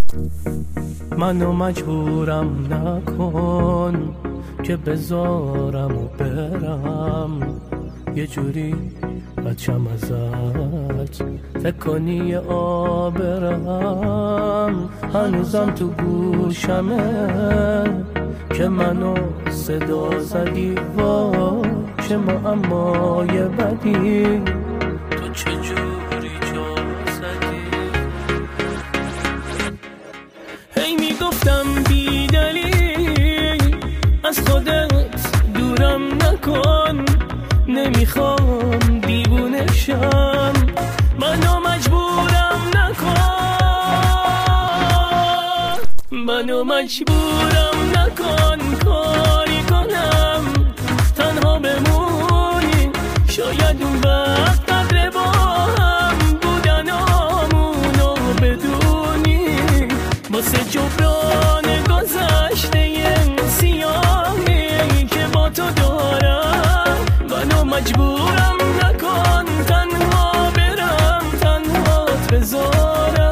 منو مجبورم نکن که بذارم و برم، یه جوری بچم ازت فکر کنی یه آبرم. هنوزم تو گوشمه که منو صدا زدی، وا چه معمای بدی، تو چجوری جا زدی. هی میگفتم بی دلیل از خودت دورم نکن، نمیخوام دیوونه شم، منو مجبورم نکن، منو مجبورم نکن کاری کنم تنها بمونی، شاید اون وقت قدر با هم بودنامونو بدونی، واسه جبران گذشته سیاهی که با تو دارم، منو مجبورم نکن تنها برم، تنهات بذارم.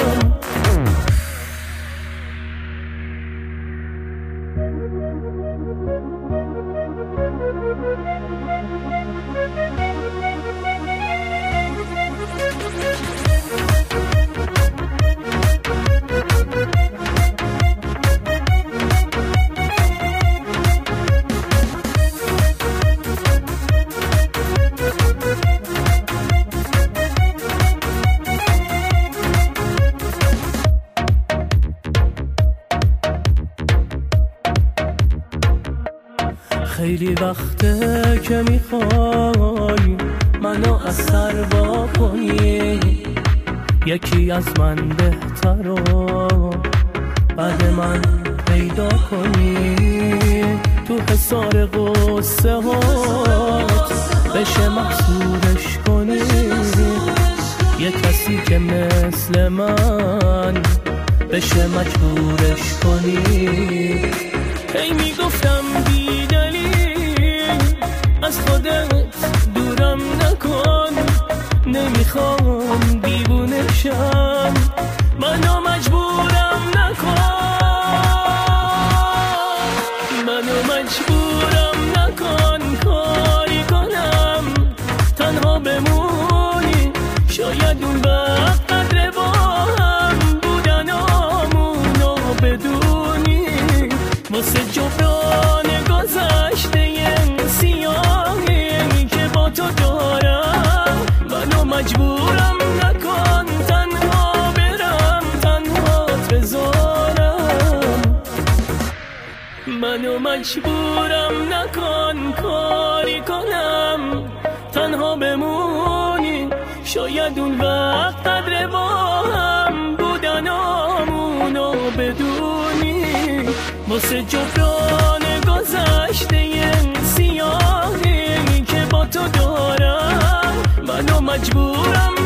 خیلی وقته که میخوای منو از سر وا کنی، یکی از من بهتر رو بعد من پیدا کنی، تو حصار قصه هات بشه محصولش کنی، یه کسی که مثل من بشه مجبورش کنی. هی میگفتم بی دلیل از خودت دورم نکن، نمیخوام دیوونه شم، منو مجبورم نکن، منو مجبورم نکن کاری کنم تنها بمونی، شاید اون وقت قدر با هم بودنامونو بدونی، واسه جبران گذشته سیاهی که با تو دارم، منو مجبورم نکن تنها برم، تنهات بذارم. منو مجبورم نکن کاری کنم تنها بمونی، شاید اون وقت قدر با هم بودنامونو بدونی، واسه جبران گذشته سیاهی که با تو دارم، منو مجبورم